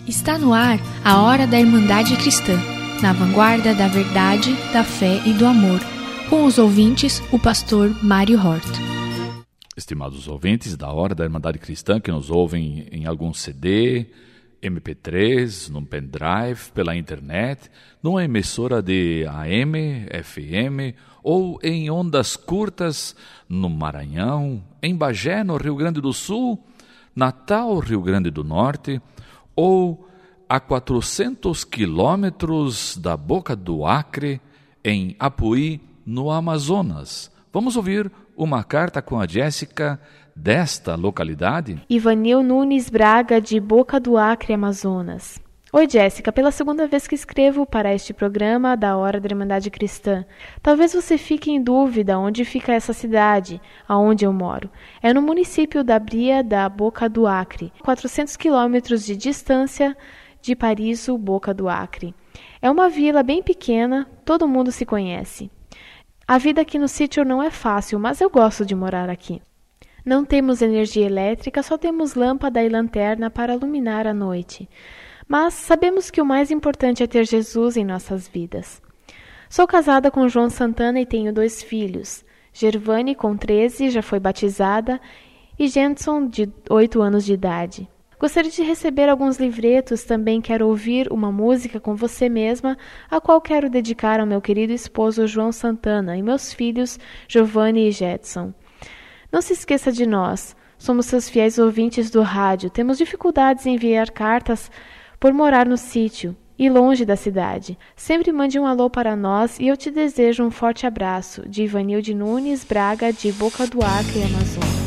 Está no ar a Hora da Irmandade Cristã, na vanguarda da verdade, da fé e do amor. Com os ouvintes, o pastor Mário Hort. Estimados ouvintes da Hora da Irmandade Cristã que nos ouvem em algum CD, MP3, num pendrive, pela internet, numa emissora de AM, FM ou em ondas curtas no Maranhão, em Bagé, no Rio Grande do Sul, Natal, Rio Grande do Norte, ou a 400 quilômetros da Boca do Acre, em Apuí, no Amazonas. Vamos ouvir uma carta com a Jéssica desta localidade? Ivanil Nunes Braga, de Boca do Acre, Amazonas. Oi, Jéssica, pela segunda vez que escrevo para este programa da Hora da Irmandade Cristã. Talvez você fique em dúvida onde fica essa cidade, aonde eu moro. É no município da Bria da Boca do Acre, 400 quilômetros de distância de Pariso, Boca do Acre. É uma vila bem pequena, todo mundo se conhece. A vida aqui no sítio não é fácil, mas eu gosto de morar aqui. Não temos energia elétrica, só temos lâmpada e lanterna para iluminar a noite. Mas sabemos que o mais importante é ter Jesus em nossas vidas. Sou casada com João Santana e tenho 2 filhos. Gervane, com 13, já foi batizada, e Jenson, de 8 anos de idade. Gostaria de receber alguns livretos, também quero ouvir uma música com você mesma, a qual quero dedicar ao meu querido esposo João Santana e meus filhos Giovanni e Jetson. Não se esqueça de nós, somos seus fiéis ouvintes do rádio, temos dificuldades em enviar cartas por morar no sítio e longe da cidade. Sempre mande um alô para nós e eu te desejo um forte abraço, de Ivanilde Nunes Braga, de Boca do Acre, Amazonas.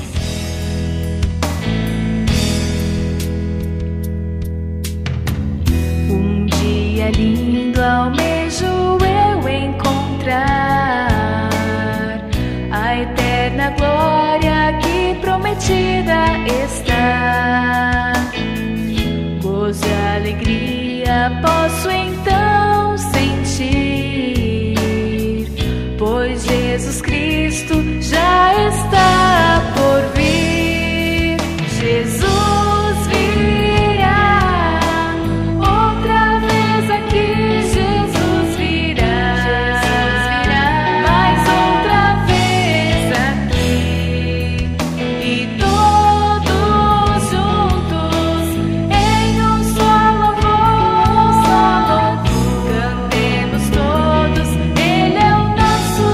Um dia lindo almejo eu encontrar a eterna glória que prometida está. Gozo e alegria posso então sentir, pois Jesus Cristo já está por vir. Jesus virá, outra vez aqui Jesus virá, mais outra vez aqui, e todos juntos em um só louvor, cantemos todos, Ele é o nosso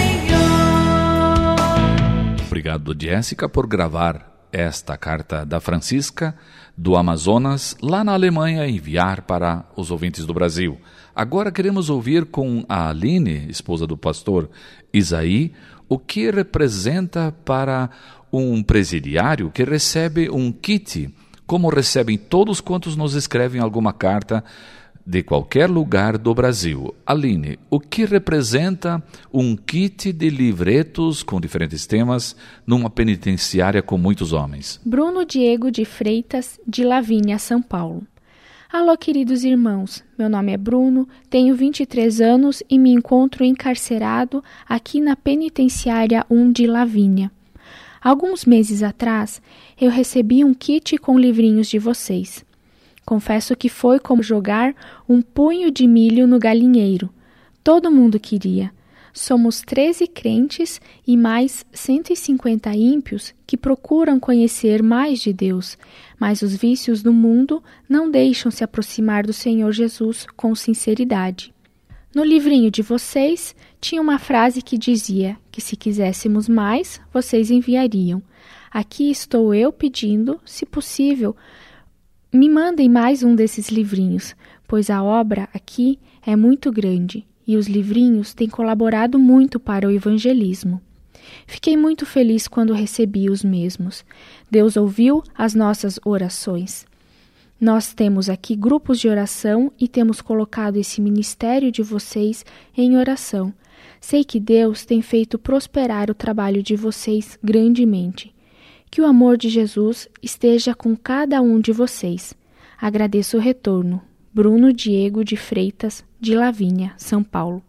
Senhor. Obrigado, Jéssica, por gravar esta carta da Francisca do Amazonas, lá na Alemanha, enviar para os ouvintes do Brasil. Agora queremos ouvir com a Aline, esposa do pastor Isaí, o que representa para um presidiário que recebe um kit, como recebem todos quantos nos escrevem alguma carta de qualquer lugar do Brasil. Aline, o que representa um kit de livretos com diferentes temas numa penitenciária com muitos homens? Bruno Diego de Freitas, de Lavínia, São Paulo. Alô, queridos irmãos, meu nome é Bruno, tenho 23 anos e me encontro encarcerado aqui na penitenciária 1 de Lavínia. Alguns meses atrás, eu recebi um kit com livrinhos de vocês. Confesso que foi como jogar um punho de milho no galinheiro. Todo mundo queria. Somos 13 crentes e mais 150 ímpios que procuram conhecer mais de Deus, mas os vícios do mundo não deixam se aproximar do Senhor Jesus com sinceridade. No livrinho de vocês, tinha uma frase que dizia que se quiséssemos mais, vocês enviariam. Aqui estou eu pedindo, se possível, me mandem mais um desses livrinhos, pois a obra aqui é muito grande e os livrinhos têm colaborado muito para o evangelismo. Fiquei muito feliz quando recebi os mesmos. Deus ouviu as nossas orações. Nós temos aqui grupos de oração e temos colocado esse ministério de vocês em oração. Sei que Deus tem feito prosperar o trabalho de vocês grandemente. Que o amor de Jesus esteja com cada um de vocês. Agradeço o retorno. Bruno Diego de Freitas, de Lavínia, São Paulo.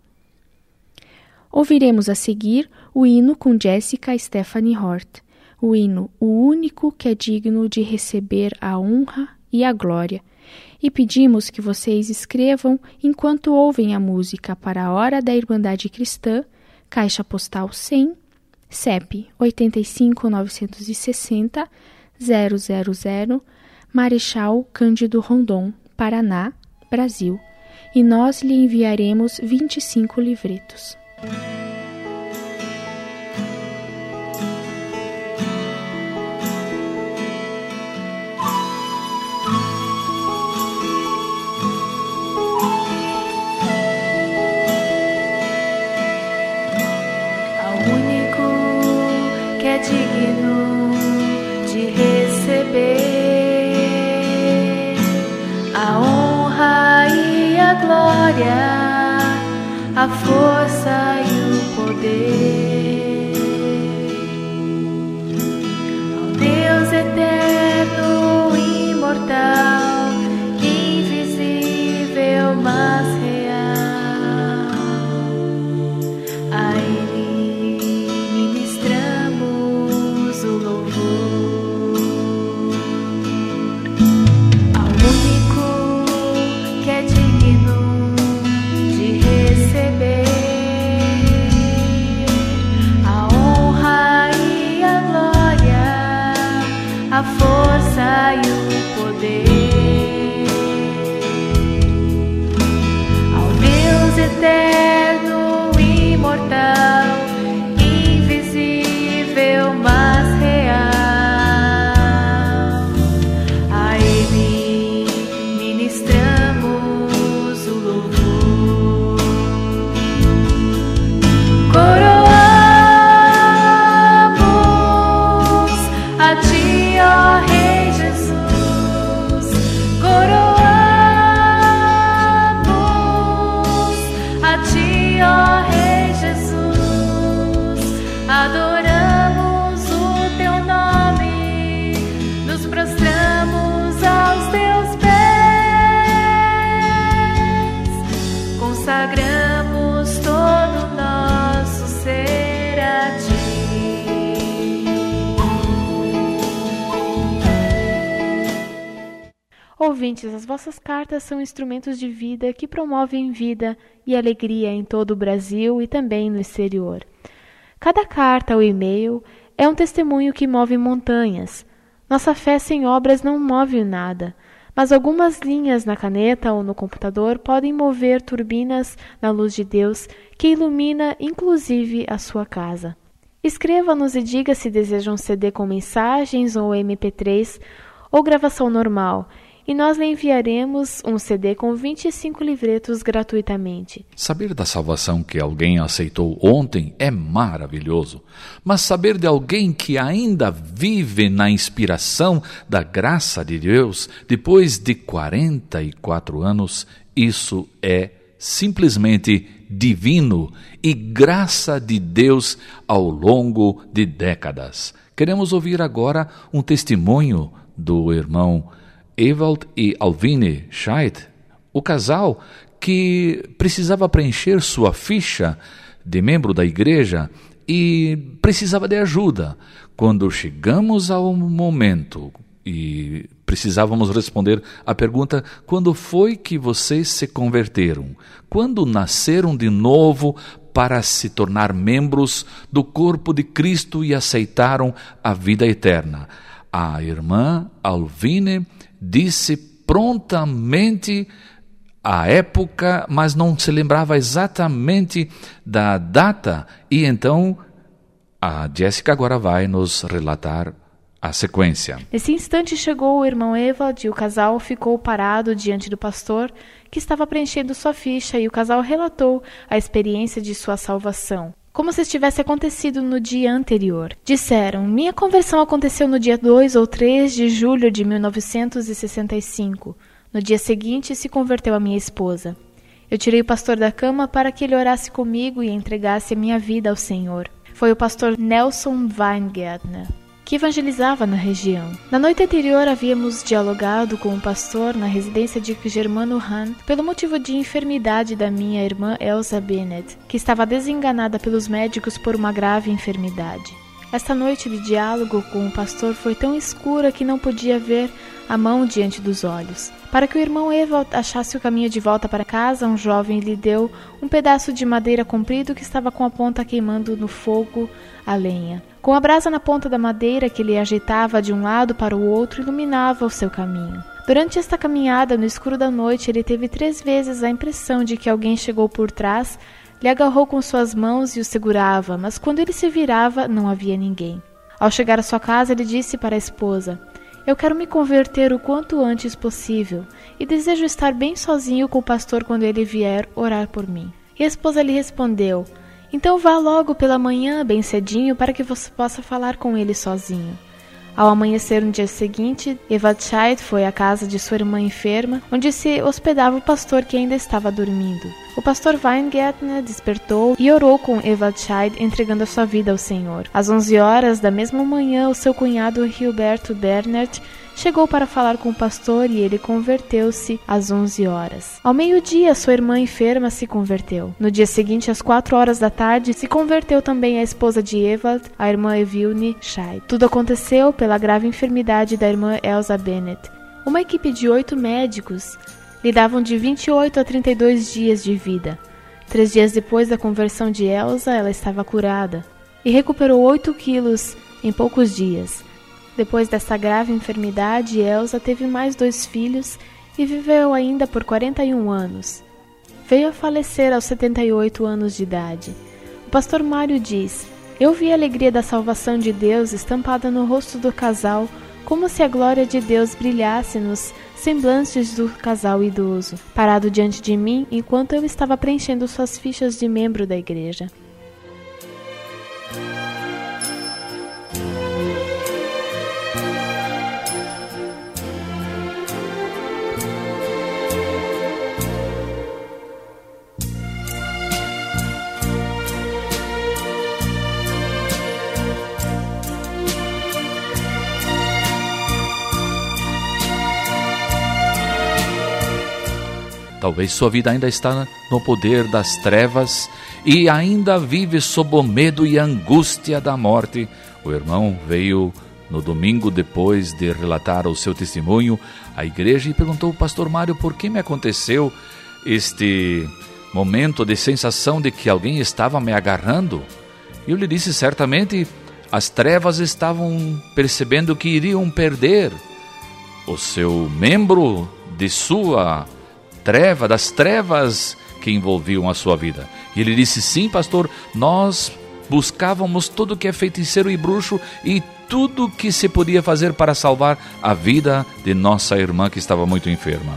Ouviremos a seguir o hino com Jéssica Stephanie Hort. O hino, o único que é digno de receber a honra e a glória. E pedimos que vocês escrevam enquanto ouvem a música para a Hora da Irmandade Cristã, Caixa Postal 100, CEP 85.960 000, Marechal Cândido Rondon, Paraná, Brasil. E nós lhe enviaremos 25 livretos. É digno de receber a honra e a glória, a força e o poder. Ao Deus eterno, imortal, invisível, mas real, a Ele a força e o poder. Ao Deus eterno, imortal, invisível, mas real, a Ele ministramos o louvor. Coroamos a Ti, ó Rei Jesus, coroamos a Ti, ó Rei Jesus, adoramos o Teu nome, nos prostramos aos Teus pés, consagramos todo o nosso ser a Ti. Ouvintes, as vossas cartas são instrumentos de vida que promovem vida e alegria em todo o Brasil e também no exterior. Cada carta ou e-mail é um testemunho que move montanhas. Nossa fé sem obras não move nada, mas algumas linhas na caneta ou no computador podem mover turbinas na luz de Deus que ilumina inclusive a sua casa. Escreva-nos e diga se deseja um CD com mensagens ou MP3 ou gravação normal, e nós lhe enviaremos um CD com 25 livretos gratuitamente. Saber da salvação que alguém aceitou ontem é maravilhoso, mas saber de alguém que ainda vive na inspiração da graça de Deus depois de 44 anos, isso é simplesmente divino e graça de Deus ao longo de décadas. Queremos ouvir agora um testemunho do irmão Ewald e Alvine Scheidt, o casal que precisava preencher sua ficha de membro da igreja e precisava de ajuda. Quando chegamos ao momento e precisávamos responder a pergunta: quando foi que vocês se converteram? Quando nasceram de novo para se tornar membros do corpo de Cristo e aceitaram a vida eterna? A irmã Alvine disse prontamente a época, mas não se lembrava exatamente da data. E então a Jéssica agora vai nos relatar a sequência. Nesse instante chegou o irmão Ewald e o casal ficou parado diante do pastor que estava preenchendo sua ficha, e o casal relatou a experiência de sua salvação, como se tivesse acontecido no dia anterior. Disseram: minha conversão aconteceu no dia 2 ou 3 de julho de 1965. No dia seguinte se converteu a minha esposa. Eu tirei o pastor da cama para que ele orasse comigo e entregasse a minha vida ao Senhor. Foi o pastor Nelson Weingärtner que evangelizava na região. Na noite anterior havíamos dialogado com o pastor na residência de Germano Hahn pelo motivo de enfermidade da minha irmã Elsa Bennett, que estava desenganada pelos médicos por uma grave enfermidade. Esta noite de diálogo com o pastor foi tão escura que não podia ver a mão diante dos olhos. Para que o irmão Ewald achasse o caminho de volta para casa, um jovem lhe deu um pedaço de madeira comprido que estava com a ponta queimando no fogo a lenha. Com a brasa na ponta da madeira que ele agitava de um lado para o outro, iluminava o seu caminho. Durante esta caminhada, no escuro da noite, ele teve 3 vezes a impressão de que alguém chegou por trás, lhe agarrou com suas mãos e o segurava, mas quando ele se virava, não havia ninguém. Ao chegar à sua casa, ele disse para a esposa: "Eu quero me converter o quanto antes possível e desejo estar bem sozinho com o pastor quando ele vier orar por mim." E a esposa lhe respondeu: "Então vá logo pela manhã, bem cedinho, para que você possa falar com ele sozinho." Ao amanhecer no dia seguinte, Ewald Scheid foi à casa de sua irmã enferma, onde se hospedava o pastor que ainda estava dormindo. O pastor Weingärtner despertou e orou com Ewald Scheid, entregando a sua vida ao Senhor. Às 11 horas da mesma manhã, o seu cunhado Hilberto Bernert chegou para falar com o pastor e ele converteu-se às 11 horas. Ao meio-dia, sua irmã enferma se converteu. No dia seguinte, às 4 horas da tarde, se converteu também a esposa de Ewald, a irmã Evilne Scheid. Tudo aconteceu pela grave enfermidade da irmã Elsa Bennett. Uma equipe de 8 médicos lhe davam de 28 a 32 dias de vida. 3 dias depois da conversão de Elsa, ela estava curada e recuperou 8 quilos em poucos dias. Depois dessa grave enfermidade, Elsa teve mais 2 filhos e viveu ainda por 41 anos. Veio a falecer aos 78 anos de idade. O pastor Mário diz: "Eu vi a alegria da salvação de Deus estampada no rosto do casal, como se a glória de Deus brilhasse nos semblantes do casal idoso, parado diante de mim enquanto eu estava preenchendo suas fichas de membro da igreja." Talvez sua vida ainda está no poder das trevas e ainda vive sob o medo e angústia da morte. O irmão veio no domingo, depois de relatar o seu testemunho à igreja, e perguntou ao pastor Mário por que me aconteceu este momento de sensação de que alguém estava me agarrando. E eu lhe disse: certamente as trevas estavam percebendo que iriam perder o seu membro de sua treva, das trevas que envolviam a sua vida. E ele disse: sim, pastor, nós buscávamos tudo que é feiticeiro e bruxo e tudo que se podia fazer para salvar a vida de nossa irmã que estava muito enferma.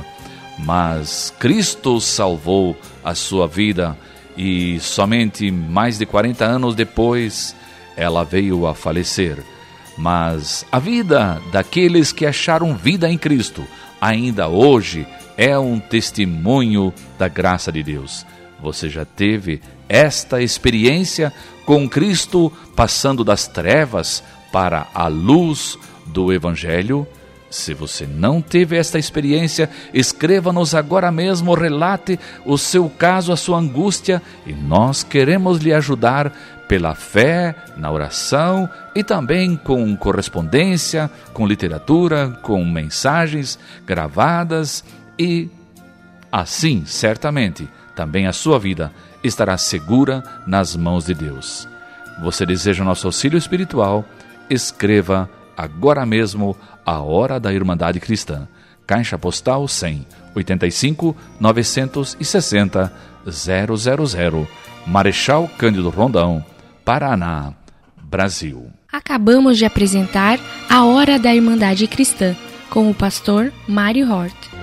Mas Cristo salvou a sua vida e somente mais de 40 anos depois ela veio a falecer. Mas a vida daqueles que acharam vida em Cristo ainda hoje é um testemunho da graça de Deus. Você já teve esta experiência com Cristo passando das trevas para a luz do Evangelho? Se você não teve esta experiência, escreva-nos agora mesmo, relate o seu caso, a sua angústia, e nós queremos lhe ajudar pela fé, na oração e também com correspondência, com literatura, com mensagens gravadas, e assim, certamente, também a sua vida estará segura nas mãos de Deus. Você deseja nosso auxílio espiritual? Escreva agora mesmo a Hora da Irmandade Cristã. Caixa Postal 100, 85 960 000, Marechal Cândido Rondão, Paraná, Brasil. Acabamos de apresentar a Hora da Irmandade Cristã com o pastor Mário Hort.